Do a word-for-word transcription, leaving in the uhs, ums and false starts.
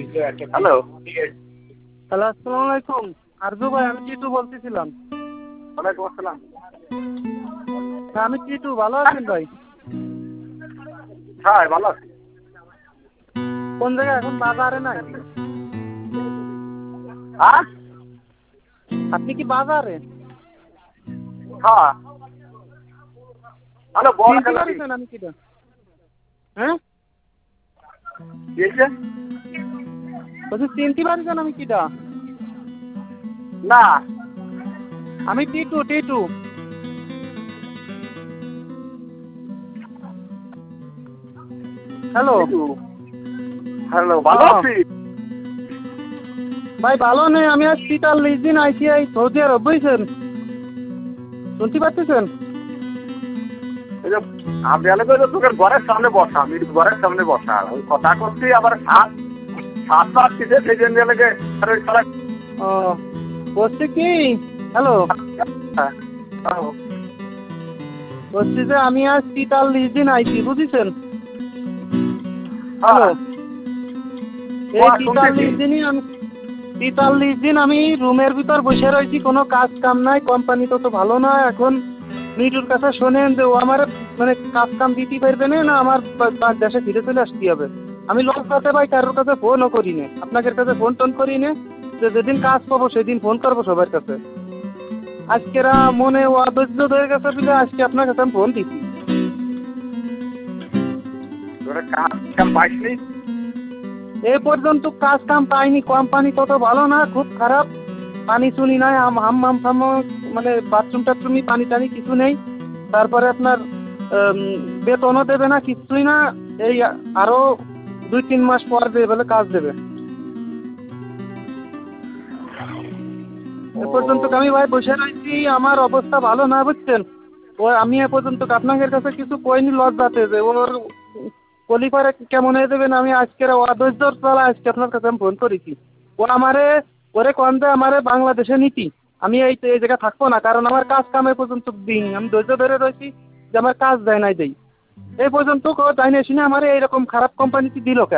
Hello hello, আসসালামু আলাইকুম। আরজু ভাই, আমি টিটু বলতেছিলাম। ওয়ালাইকুম আসসালাম। হ্যাঁ, আমি টিটু। ভালো আছেন ভাই? হ্যাঁ ভালো আছি। কোন জায়গায়? এখন বাজারে নাই? হ্যাঁ আপনি কি বাজারে? হ্যাঁ হ্যালো বল চিনতে খেলা কি পারছেন আমি কিটা? হ্যাঁ, দিয়েছে বলছি চিনতে পারছেন আমি কিটা? না আমি টিটু টিটু হ্যালো হ্যালো ভালো হ্যাঁ। আছি। ভাই ভালো নেই, আমি আজ তেতাল্লিশ দিন আইসিআই সৌদি আরব, বুঝছেন? শুনতে পাচ্ছেন? এই যে আমি আলোকে তোকে ঘরের সামনে বসা, আমি ঘরের সামনে বসা ওই কথা করছি, আবার সাত সাত সাত দিতে সেই জন্য এলাকে ও বলছি কি, হ্যালো, বলছি যে আমি আজ তেতাল্লিশ দিন আইছি, বুঝেছেন? হ্যালো, এই তেতাল্লিশ দিনই আমি তেতাল্লিশ দিন আমি রুমের ভিতর বসে রয়েছি, কোনো কাজ কাম নাই, কোম্পানি তো তো ভালো না। এখন মিটুর কাছে শোনেন যে ও আমার মানে কাজ কাম দিতে পারবে না, না আমার দেশে ফিরে চলে আসতে হবে। আমি লোক কাছে ভাই কারোর কাছে ফোনও করি না, আপনাদের কাছে ফোন টোন করি না, যে যেদিন কাজ পাবো সেদিন ফোন করবো সবার কাছে। আজকেরা মনে ও ধৈর্য হয়ে গেছে বলে আজকে আপনার কাছে আমি ফোন দিচ্ছি। কাজ কাম পাইসনি এ পর্যন্ত কাজ কাম পাইনি, কোম্পানি তত ভালো না, খুব খারাপ। পানি চুনি নাই, হাম হাম ফাম মানে বাথরুম টাথরুমই পানি টানি কিছু নেই। তারপরে আপনার বেতনও দেবে না, কিছুই না। এই আরো দুই তিন মাস পর দেবে বলে কাজ দেবে। এ পর্যন্ত আমি ভাই বসে রয়েছি, আমার অবস্থা ভালো না, বুঝছেন? ও আমি এ পর্যন্ত আপনাদের কাছে কিছু কইনি লজ্জাতে, যে ওর কলিপারে কেমন হয়ে দেবেন। আমি আজকের অধৈর্যর চলা আজকে আপনার কাছে আমি ফোন করেছি। ও আমারে ওরে কন যে আমারে বাংলাদেশে নীতি, আমি এই এই জায়গায় থাকবো না, কারণ আমার কাজ কামে পর্যন্ত দিন আমি ধৈর্য ধরে রয়েছি যে আমার কাজ দেয় নাই দেই। এই পর্যন্ত যাই না শুনে আমার এইরকম খারাপ কোম্পানিতে দিল কে?